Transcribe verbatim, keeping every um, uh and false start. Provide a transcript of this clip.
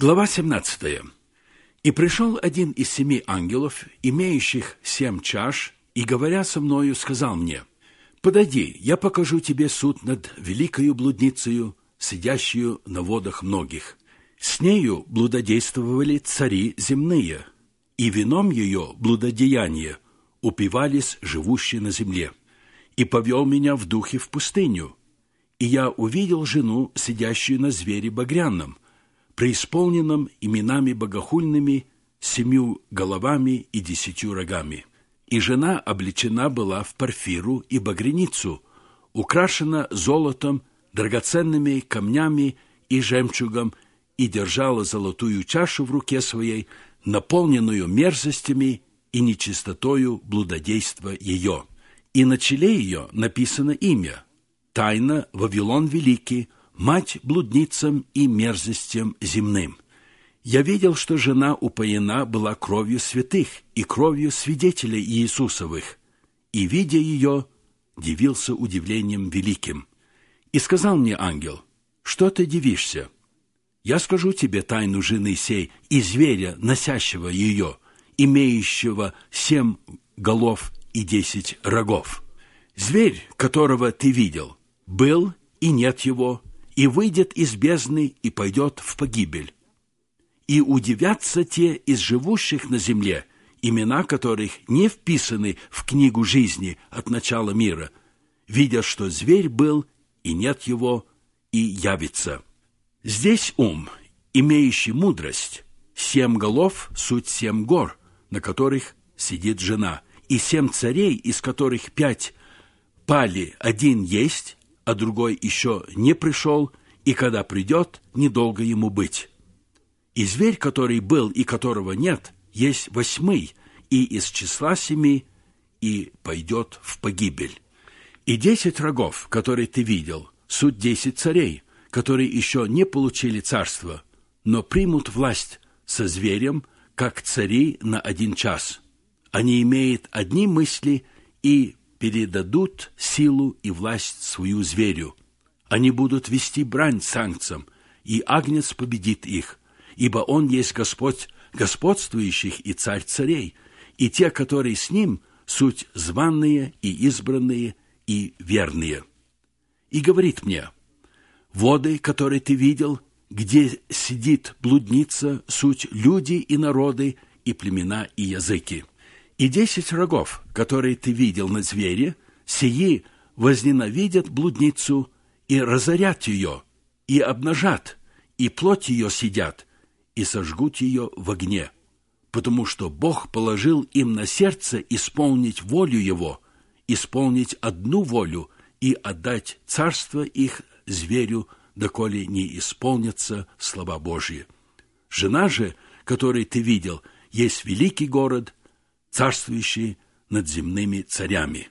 Глава семнадцатая. «И пришел один из семи ангелов, имеющих семь чаш, и, говоря со мною, сказал мне: подойди, я покажу тебе суд над великою блудницею, сидящую на водах многих. С нею блудодействовали цари земные, и вином ее блудодеяния упивались живущие на земле. И повел меня в духе в пустыню, и я увидел жену, сидящую на звере багряном, преисполненном именами богохульными, семью головами и десятью рогами. И жена облечена была в порфиру и багряницу, украшена золотом, драгоценными камнями и жемчугом, и держала золотую чашу в руке своей, наполненную мерзостями и нечистотою блудодейства ее. И на челе ее написано имя: Тайна Вавилон Великий, мать блудницам и мерзостям земным. Я видел, что жена упоена была кровью святых и кровью свидетелей Иисусовых, и, видя ее, дивился удивлением великим. И сказал мне ангел: что ты дивишься? Я скажу тебе тайну жены сей и зверя, носящего ее, имеющего семь голов и десять рогов. Зверь, которого ты видел, был и нет его, и выйдет из бездны и пойдет в погибель. И удивятся те из живущих на земле, имена которых не вписаны в книгу жизни от начала мира, видя, что зверь был и нет его, и явится. Здесь ум, имеющий мудрость, семь голов суть семь гор, на которых сидит жена, и семь царей, из которых пять пали, один есть, а другой еще не пришел, и когда придет, недолго ему быть. И зверь, который был и которого нет, есть восьмый, и из числа семи, и пойдет в погибель. И десять рогов, которые ты видел, суть десять царей, которые еще не получили царство, но примут власть со зверем, как цари на один час. Они имеют одни мысли и передадут силу и власть свою зверю. Они будут вести брань санкцам, и агнец победит их, ибо он есть Господь господствующих и царь царей, и те, которые с ним, суть званные и избранные и верные. И говорит мне: воды, которые ты видел, где сидит блудница, суть люди и народы, и племена и языки. И десять рогов, которые ты видел на звере, сии возненавидят блудницу и разорят ее, и обнажат, и плоть ее съедят, и сожгут ее в огне, потому что Бог положил им на сердце исполнить волю Его, исполнить одну волю и отдать царство их зверю, доколе не исполнятся слова Божьи. Жена же, которую ты видел, есть великий город, царствующий над земными царями.